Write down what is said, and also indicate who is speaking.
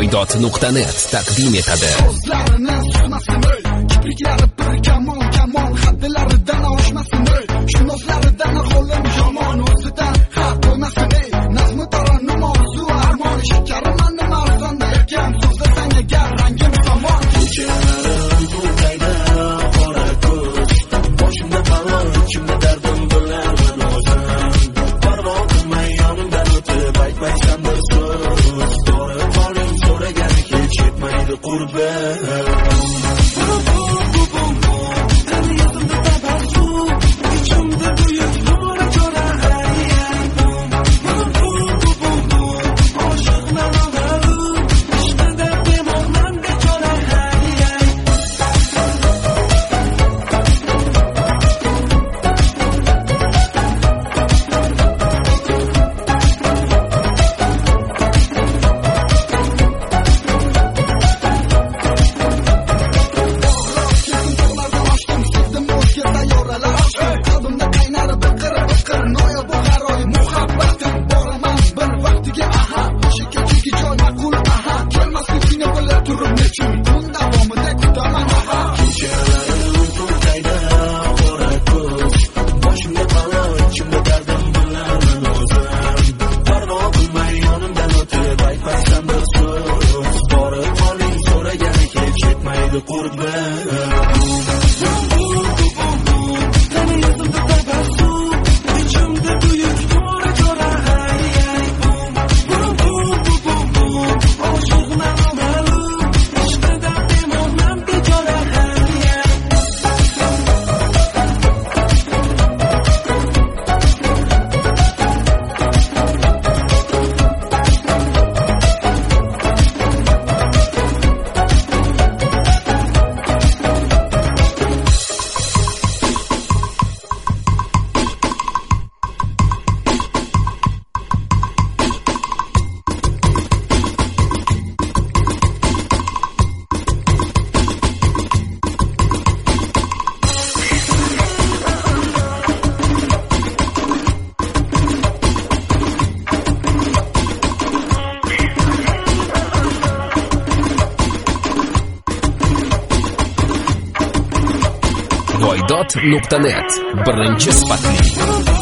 Speaker 1: Voydot.net taqdim etadi.
Speaker 2: So'zlarini susmasin ey, kipriklari bir kamon, haddilaridan oshmasin ey, shunoslaridan qo'lim yomon, o'zidan xat bo'lmasin ey, nazmi tarannum orzu armon, shakarimni arzonda erkan, so'zlasang agar rangim somon. Kechalari to'yda qora ko'z, boshimda balo, ichimda dardim bo'larman o'zim, parvo qilmay yonimdan o'tib aytmaysan bir so'z, to'g'ri qoling so'ragani hech yetmaydi qurbon.
Speaker 1: Voydot.net birinchi sifatli